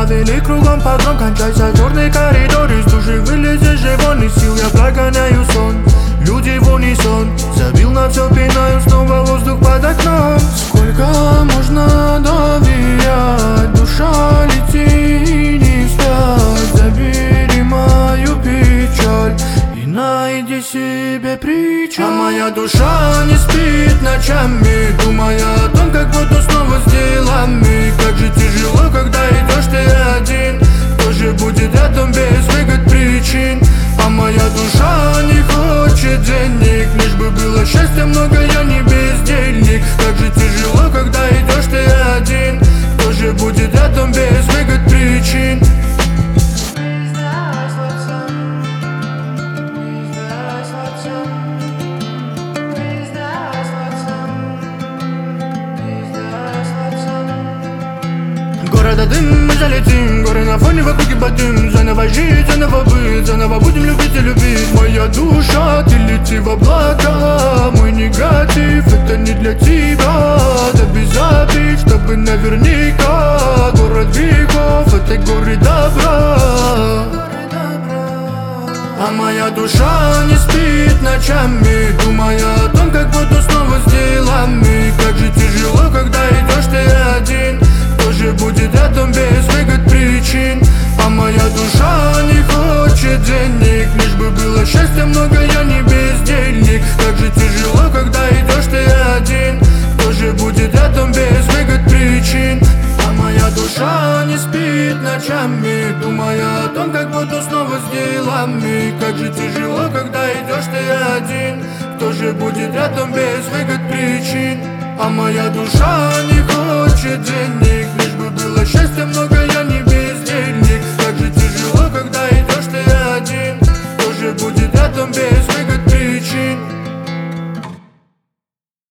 Повели кругом подром, кончайся черный коридор. Из души вылезешь же вон, из сил я прогоняю сон. Люди в унисон, забил на все, пинаю, снова воздух под окном. Сколько можно доверять, душа лети, не спать. Забери мою печаль и найди себе причал. А моя душа не спит ночами, думая о том, как буду снова с делами. Как же тяжело, когда идешь ты один. Кто же будет рядом без выгод причин? А моя душа не хочет денег, лишь бы было счастья много, я не бездельник. Как же тяжело, когда идешь ты один. Кто же будет рядом без выгод причин? Города дым, мы залетим, горы на фоне в округе подым. Заново жить, заново быть, заново будем любить и любить. Моя душа, ты лети в облака. Мой негатив, это не для тебя. Да без обид, чтобы наверняка. Город веков, это горы добра. А моя душа не спит ночами, думая о том, как буду снова с делами. Как же тяжело, когда идешь ты один. Кто же будет рядом без выгод причин? А моя душа не хочет денег, лишь бы было счастья много, я не бездельник. Как же тяжело, когда идешь ты один. Кто же будет рядом без выгод причин? А моя душа не спит ночами, думая о том, как буду снова с делами. Как же тяжело, когда идешь ты один. Кто же будет рядом без выгод причин? А моя душа не хочет денег.